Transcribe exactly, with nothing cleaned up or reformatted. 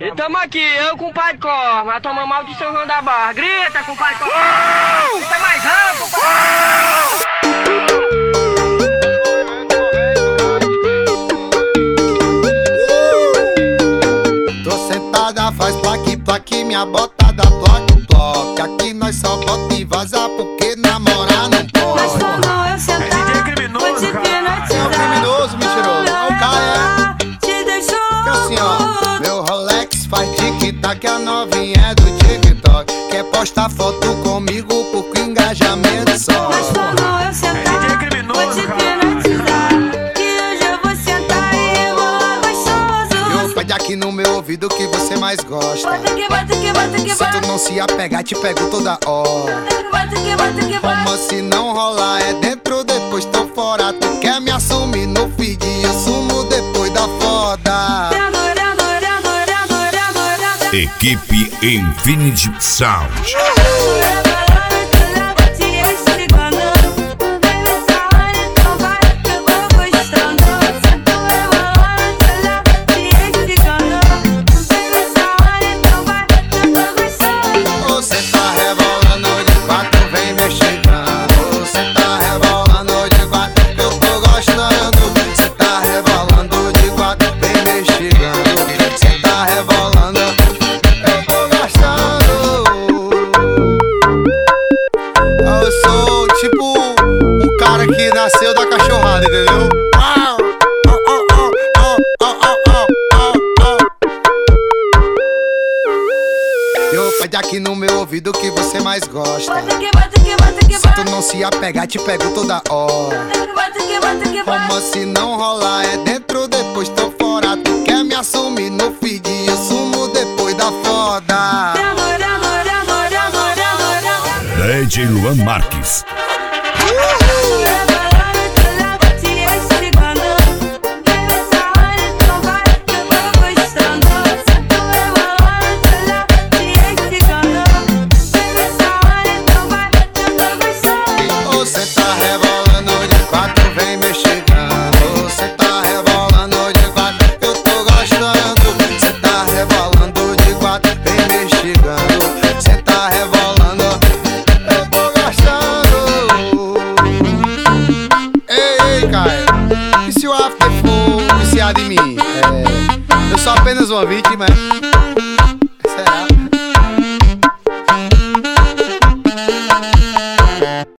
E tamo aqui, eu com o pai de cor, mas toma mal de São João da Barra. Grita com o pai de cor. Grita mais alto, compadre. Faz plaque, plaque, minha botada, bloque, bloque. Aqui nós só bota e vaza porque namorar não pode. Mas tornou eu sentar, é D J criminoso, cara. É um criminoso, mentiroso. É o cara, é. Te deixou. Que assim, ó. Meu Rolex faz tic-tac, a novinha é do TikTok. Quer postar foto comigo porque engajamento só. Mas tornou eu sentar, é D J criminoso, vou te cara. penalizar. Que hoje eu vou sentar e rebolar gostoso. Eu pede aqui no meu ouvido que você mais gosta. Bota que bota que bota que Se bota. tu não se apegar, te pego toda hora. Bota que bota que bota. Como se não rolar, é dentro, depois tô fora. Tu quer me assumir no feed, eu sumo depois da foda. Equipe Infinity Sound. Nasceu da cachorrada, entendeu? Eu pede aqui no meu ouvido que você mais gosta. Se tu não se apegar, te pego toda hora. Como se não rolar, é dentro, depois tô fora. Tu quer me assumir no feed, eu sumo depois da foda. D J Luan Marques. E se o after for viciado em mim? É, eu sou apenas uma vítima.